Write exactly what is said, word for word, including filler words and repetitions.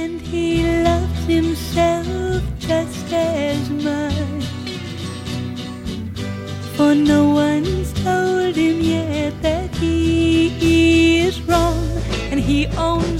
and he loves himself just as much. For no one's told him yet that he is wrong, and he owns